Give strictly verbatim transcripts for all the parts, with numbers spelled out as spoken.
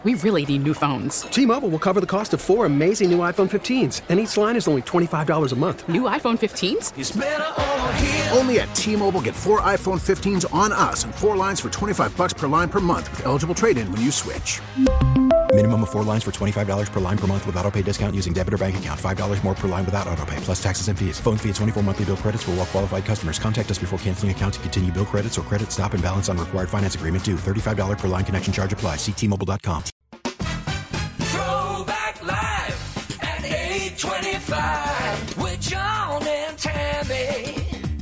we really need new phones. T-Mobile will cover the cost of four amazing new iPhone fifteens, and each line is only twenty-five dollars a month. New iPhone fifteens? It's better over here. Only at T-Mobile, get four iPhone fifteens on us and four lines for twenty-five dollars per line per month with eligible trade-in when you switch. Minimum of four lines for twenty-five dollars per line per month with autopay discount using debit or bank account. five dollars more per line without autopay, plus taxes and fees. Phone fee at twenty-four monthly bill credits for well-qualified customers. Contact us before canceling account to continue bill credits or credit stop and balance on required finance agreement due. thirty-five dollars per line connection charge applies. See T Mobile dot com. Throwback Live at eight twenty-five with John and Tammy.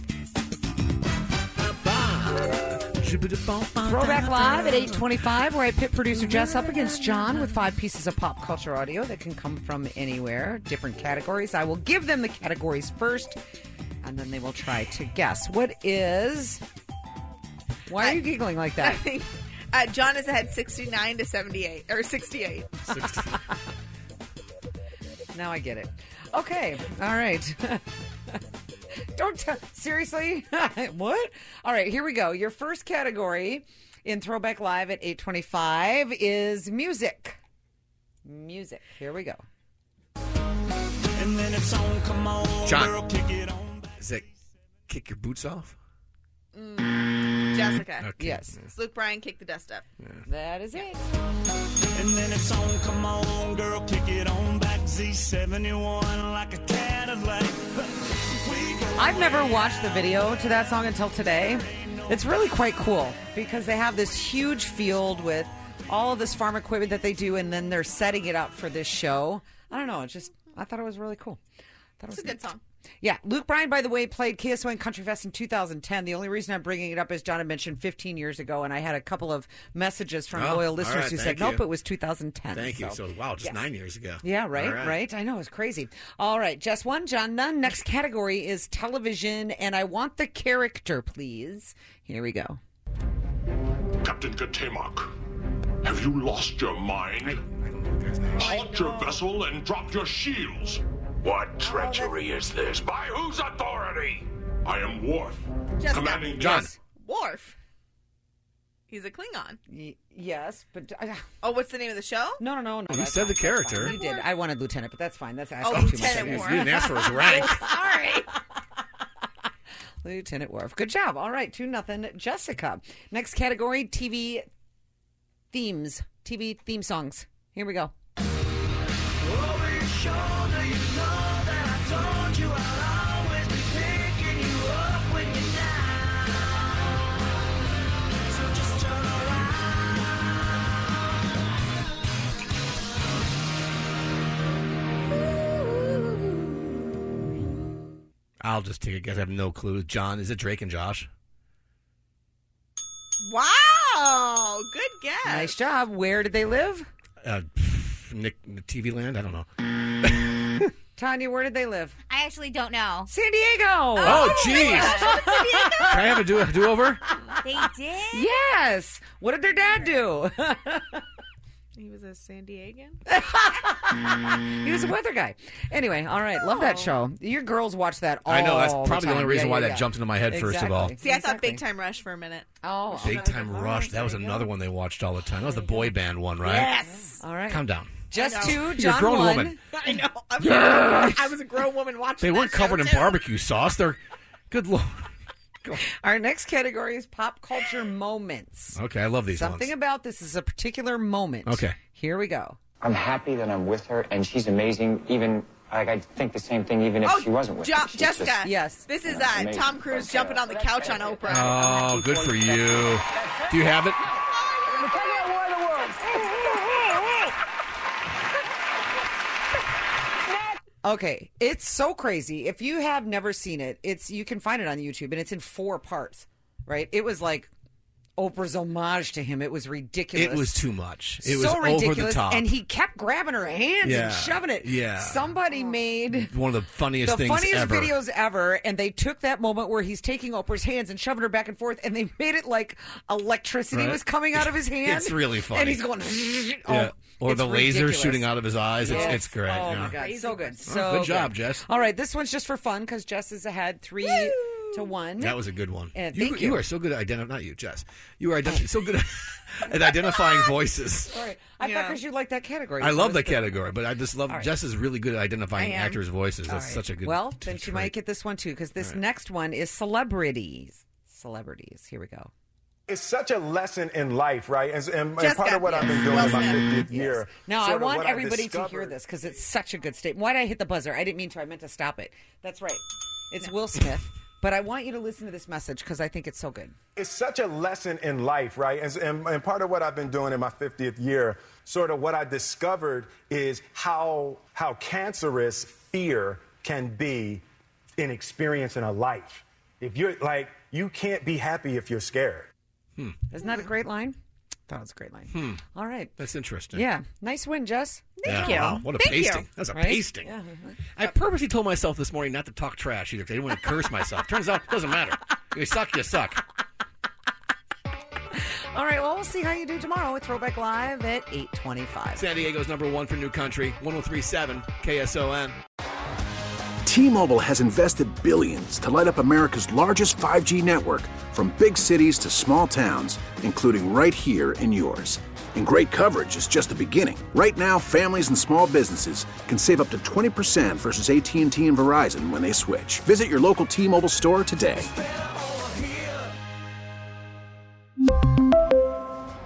Throwback Live at eight twenty-five, where I pit producer Jess up against John with five pieces of pop culture audio that can come from anywhere, different categories. I will give them the categories first, and then they will try to guess. What is... Why are you giggling like that? I think uh, John is ahead sixty-nine to seventy-eight, or sixty-eight. sixty. Now I get it. Okay, all right. Don't tell. Seriously? What? All right, here we go. Your first category in Throwback Live at eight twenty-five is music. Music. Here we go. And then it's on, come on, John. girl, kick it on. Is it Kick Your Boots Off? Mm, Jessica. Okay. Yes. It's Luke Bryan, Kick the Dust Up. Yeah. That is it. And then it's on, come on, girl, kick it on back. Z seventy-one like a Cadillac. I've never watched the video to that song until today. It's really quite cool because they have this huge field with all of this farm equipment that they do, and then they're setting it up for this show. I don't know. It just, I thought it was really cool. Thought it was It's a good neat. song. Yeah. Luke Bryan, by the way, played K S O N Country Fest in two thousand ten. The only reason I'm bringing it up is John had mentioned fifteen years ago, and I had a couple of messages from Oh, loyal all listeners right, who thank said, nope, you. it was two thousand ten. Thank you. So, wow, just yes. nine years ago. Yeah, right, All right, right. I know, it's crazy. All right, Jess one, John none. Next category is television, and I want the character, please. Here we go. Captain Katemak, have you lost your mind? I, I don't know the guy's name. Halt your vessel and drop your shields. What treachery is this? By whose authority? I am Worf, Jessica. commanding John. Yes. Worf. He's a Klingon. Y- yes, but... Uh, Oh, what's the name of the show? no, no, no. no You that's said fine, the that's character. fine. You did. I wanted Lieutenant, but that's fine. That's asking Oh, too much. Lieutenant of you. Worf. You didn't ask for his rank. Sorry. Lieutenant Worf. Good job. All right, two nothing. Jessica. Next category, T V themes. T V theme songs. Here we go. Over your shoulder, you know that I told you I'll always be picking you up when you're down. So just turn around. I'll just take a guess. I have no clue. John, is it Drake and Josh? Wow. Good guess. Nice job. Where did they live? Uh, Nick, T V Land? I don't know. Tanya, where did they live? I actually don't know. San Diego. Oh, jeez. Can I have a do, do over? They did? Yes. What did their dad do? He was a San Diegan? He was a weather guy. Anyway, all right. Love that show. Your girls watch that all I know. That's the probably the, time. only reason Yeah, why yeah, that yeah. jumped into my head, first of all. Exactly. See, I thought Exactly. Big Time Rush for a minute. Oh, Big okay. Time All Rush. right, That was there you another go. one they watched all the time. That was the boy band one, right? Yes. All right. Calm down. Just I know. two. You're a John grown one. woman. I know. I'm Yes. I was a grown woman watching They that weren't covered show, in too. barbecue sauce. They're good lord. Go. Our next category is pop culture moments. Okay, I love these Something ones. about this is a particular moment. Okay. Here we go. I'm happy that I'm with her, and she's amazing. Even like I think the same thing, even if Oh, she wasn't with Jo- me. She's Jessica. just- Yes. This is Yeah, uh, amazing. Tom Cruise jumping on the couch on Oprah. Oh, good for you. Do you have it? Okay, it's so crazy. If you have never seen it, it's you can find it on YouTube, and it's in four parts. Right? It was like Oprah's homage to him. It was ridiculous. It was too much. It so was ridiculous, over the top. and he kept grabbing her hands Yeah, and shoving it. yeah. Somebody made One of the funniest the things funniest ever. videos ever, and they took that moment where he's taking Oprah's hands and shoving her back and forth, and they made it like electricity Right. was coming out of his hand. It's really funny. and he's going. Oh, Yeah. Or it's the laser ridiculous. shooting out of his eyes. It's, Yes. it's great. Oh yeah. my god, so good. Oh, So good job, Jess. All right, this one's just for fun because Jess is ahead three to one. That was a good one. Uh, you, thank you. you are so good at identifying, not you, Jess. You are ident- so good at, at identifying voices. Sorry. I Yeah. thought because you like that category. I so love it's that good. category, but I just love, All right. Jess is really good at identifying I am. actors' voices. All That's right. such a good Well, t- then she trait. might get this one too, because this All right. next one is celebrities. Celebrities. Here we go. It's such a lesson in life, right? And, and, and Just part got- of what I've yeah. been doing Well in my said. fiftieth year. Now, I sort of want what I've everybody to hear discovered- this because it's such a good statement. Why did I hit the buzzer? I didn't mean to. I meant to stop it. That's right. It's Will Smith. But I want you to listen to this message because I think it's so good. It's such a lesson in life, right? And, and, and part of what I've been doing in my fiftieth year, sort of what I discovered is how how cancerous fear can be in experiencing a life. If you're like, you can't be happy if you're scared. Hmm. Isn't that a great line? That was a great line. Hmm. All right. That's interesting. Yeah. Nice win, Jess. Yeah, Thank you. wow, what a Thank you. pasting. That's a Right? pasting. Yeah. I purposely told myself this morning not to talk trash either because I didn't want to curse myself. Turns out it doesn't matter. You suck, you suck. All right. Well, we'll see how you do tomorrow with Throwback Live at eight twenty-five. San Diego's number one for new country, one oh three point seven K S O N. T-Mobile has invested billions to light up America's largest five G network, from big cities to small towns, including right here in yours. And great coverage is just the beginning. Right now, families and small businesses can save up to twenty percent versus A T and T and Verizon when they switch. Visit your local T-Mobile store today.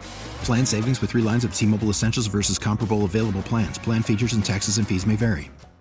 Plan savings with three lines of T-Mobile Essentials versus comparable available plans. Plan features and taxes and fees may vary.